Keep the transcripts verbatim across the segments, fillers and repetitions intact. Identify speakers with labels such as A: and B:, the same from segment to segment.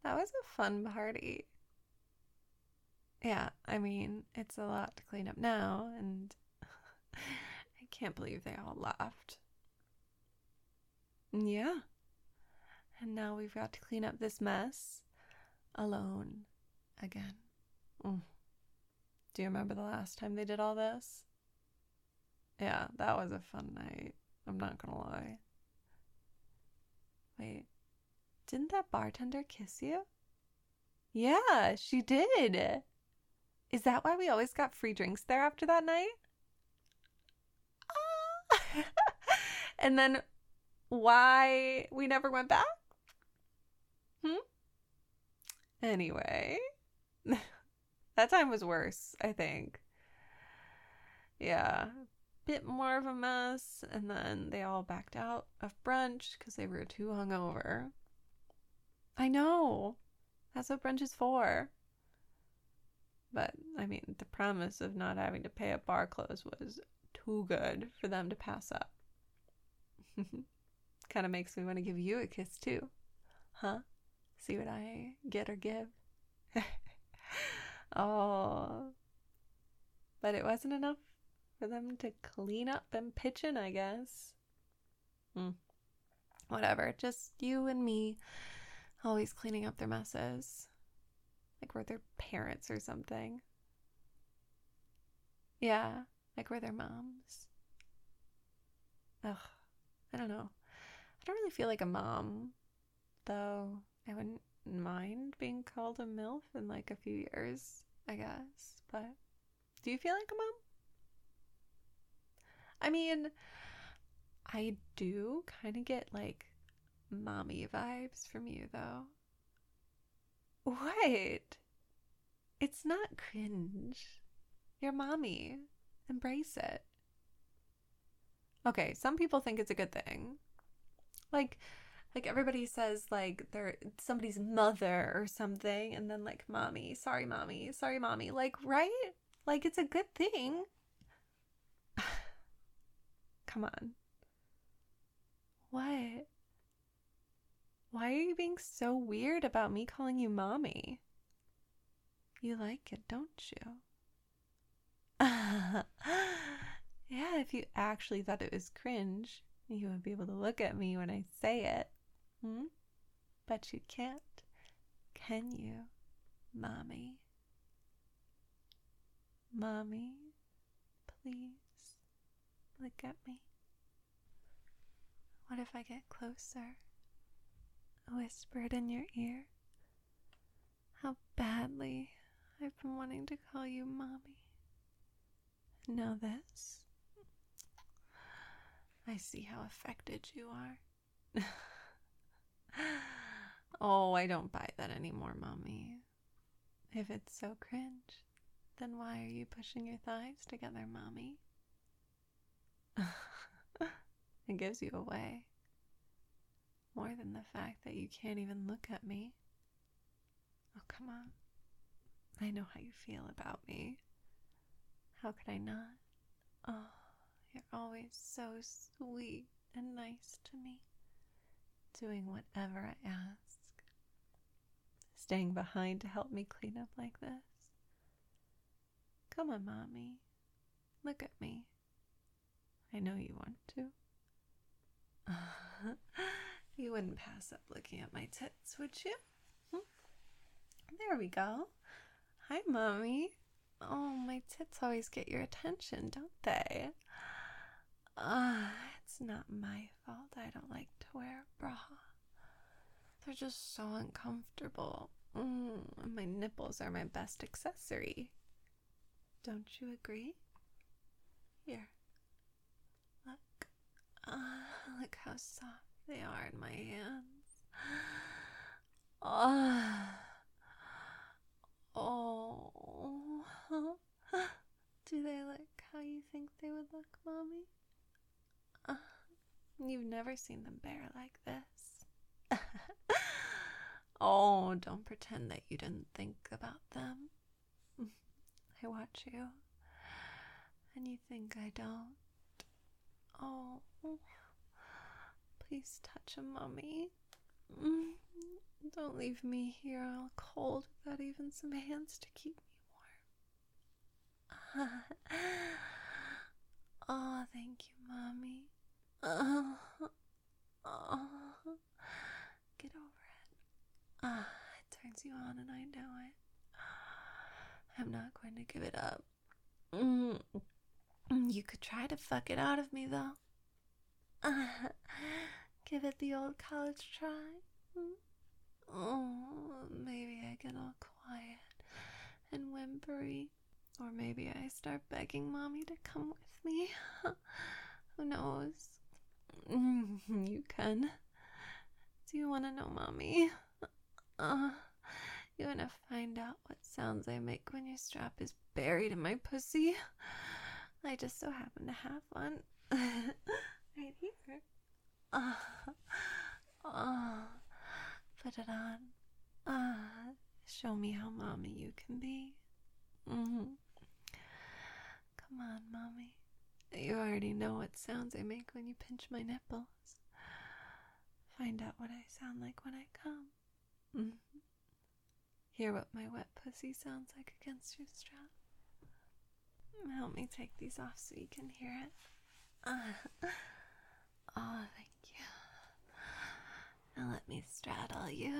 A: That was a fun party. Yeah, I mean, it's a lot to clean up now, and I can't believe they all left. Yeah, and now we've got to clean up this mess alone again. Mm. Do you remember the last time they did all this? Yeah, that was a fun night. I'm not gonna lie. Wait, didn't that bartender kiss you? Yeah, she did. Is that why we always got free drinks there after that night? Ah! And then why we never went back? Hmm? Anyway, that time was worse, I think. Yeah, bit more of a mess, and then they all backed out of brunch because they were too hungover. I know. That's what brunch is for. But, I mean, the promise of not having to pay up bar clothes was too good for them to pass up. Kind of makes me want to give you a kiss, too. Huh? See what I get or give? Oh. But it wasn't enough for them to clean up and pitch in, I guess. Hmm. Whatever. Just you and me always cleaning up their messes. Like we're their parents or something. Yeah, like we're their moms. Ugh, I don't know. I don't really feel like a mom, though I wouldn't mind being called a MILF in like a few years, I guess. But do you feel like a mom? I mean, I do kind of get like mommy vibes from you, though. What? It's not cringe. You're mommy. Embrace it. Okay, some people think it's a good thing. Like, like everybody says like they're somebody's mother or something, and then like mommy, sorry mommy, sorry mommy. Like, right? Like it's a good thing. Come on. What? Why are you being so weird about me calling you mommy? You like it, don't you? Yeah, if you actually thought it was cringe, you would be able to look at me when I say it. Hmm? But you can't, can you, mommy? Mommy, please look at me. What if I get closer? Whispered in your ear how badly I've been wanting to call you mommy. Now this, I see how affected you are. Oh, I don't buy that anymore, mommy. If it's so cringe, then why are you pushing your thighs together, mommy? It gives you away. More than the fact that you can't even look at me. Oh, come on. I know how you feel about me. How could I not? Oh, you're always so sweet and nice to me. Doing whatever I ask. Staying behind to help me clean up like this. Come on, mommy. Look at me. I know you want to. You wouldn't pass up looking at my tits, would you? Hmm? There we go. Hi, mommy. Oh, my tits always get your attention, don't they? Ah, uh, it's not my fault I don't like to wear a bra. They're just so uncomfortable. Mm, and my nipples are my best accessory. Don't you agree? Here. Look. Ah, look how soft they are in my hands. Ah. Oh. Do they look how you think they would look, mommy? Uh, you've never seen them bare like this. Oh, don't pretend that you didn't think about them. I watch you, and you think I don't. Oh, please touch him, mommy. Mm, don't leave me here all cold without even some hands to keep me warm. Oh, thank you, Mommy. Oh, oh, get over it. Ah, it turns you on and I know it. I'm not going to give it up. Mm. You could try to fuck it out of me, though. Uh, give it the old college try. Oh, maybe I get all quiet and whimpery. Or maybe I start begging Mommy to come with me. Who knows? You can. Do you want to know, Mommy? Uh, you want to find out what sounds I make when your strap is buried in my pussy? I just so happen to have one. Right here. Uh, uh, put it on. Uh, show me how Mommy you can be. Mm-hmm. Come on, Mommy. You already know what sounds I make when you pinch my nipples. Find out what I sound like when I come. Mm-hmm. Hear what my wet pussy sounds like against your strap. Help me take these off so you can hear it. Uh, oh, thank you. Now let me straddle you.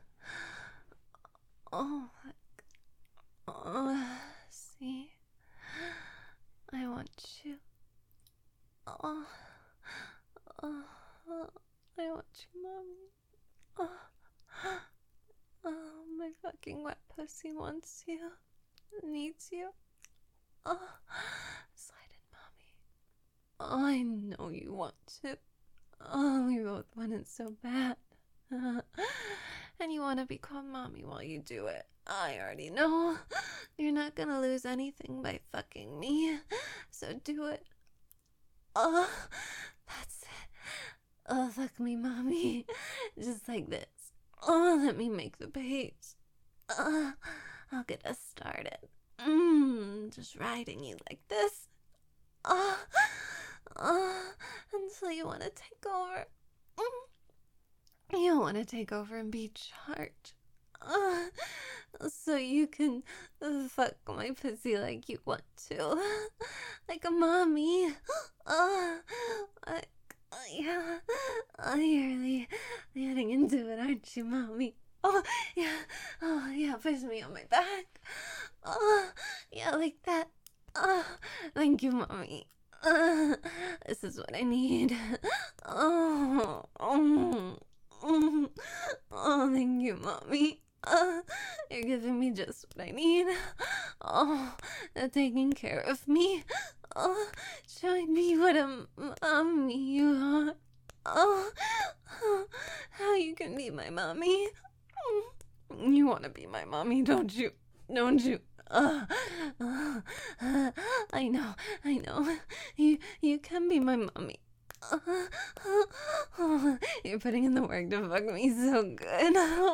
A: Oh, oh, see? I want you. Oh, oh, I want you, Mommy. Oh, oh, my fucking wet pussy wants you, needs you. Oh, slide in, Mommy. Oh, I know you want to. Oh, we both want it so bad. And you want to be called Mommy while you do it. I already know. You're not gonna lose anything by fucking me. So do it. Oh, that's it. Oh, fuck me, Mommy. Just like this. Oh, let me make the pace. Uh, I'll get us started. Mmm, just riding you like this. Oh, oh, until you want to take over. Mm. You want to take over and be charged. Uh, so you can fuck my pussy like you want to. Like a mommy. Uh, I, uh, yeah. Uh, you're really getting into it, aren't you, Mommy? Oh, yeah. Oh, yeah, push me on my back. Oh, yeah, like that. Oh, thank you, Mommy. Uh, this is what I need. Oh, oh, oh, oh, thank you, Mommy. Uh, you're giving me just what I need. Oh, they're taking care of me. Oh, showing me what a mommy you are. Oh, oh, how you can be my mommy. You want to be my mommy, don't you? Don't you? Uh, uh, uh, I know, I know. You, you can be my mommy. Uh, uh, uh, you're putting in the work to fuck me so good.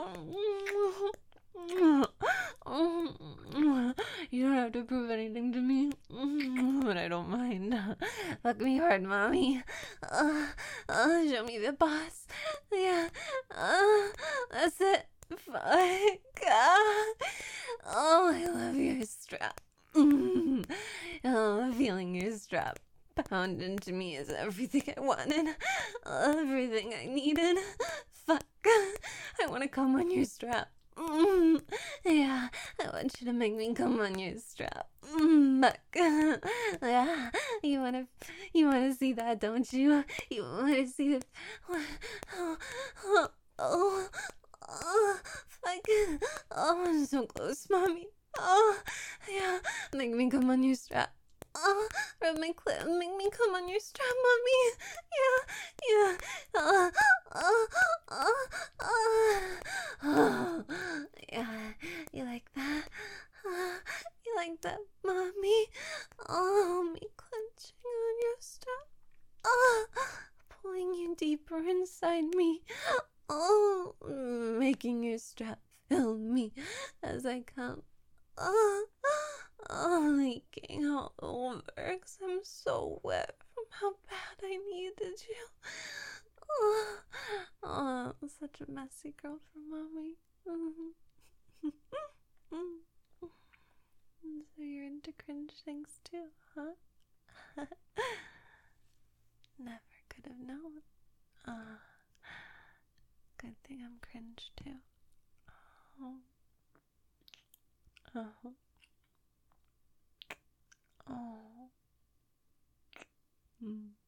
A: You don't have to prove anything to me, but I don't mind. Fuck me hard, Mommy. Uh, uh, show me the boss. Yeah, uh, that's it. Fuck. Uh, oh, I love your strap. Oh, feeling your strap pound into me is everything I wanted, everything I needed. Fuck, I want to come on your strap. Mm, yeah, I want you to make me come on your strap. Mm, fuck, yeah, you wanna, you wanna see that, don't you? You wanna see the, oh, oh, oh, oh, fuck, oh, I'm so close, Mommy. Oh, yeah, make me come on your strap. Oh, rub my clit, make me come on your strap, Mommy. Yeah, yeah. Uh, uh, uh, uh, uh. Yeah, you like that? Uh, you like that, Mommy? Oh, me clenching on your strap. Oh, pulling you deeper inside me. Oh, making your strap fill me as I come. Oh, oh, leaking all over because I'm so wet from how bad I needed you. Oh, such a messy girl for mommy. So you're into cringe things too, huh? Never could have known. Uh, good thing I'm cringe too. Oh. Oh. Oh. Mm.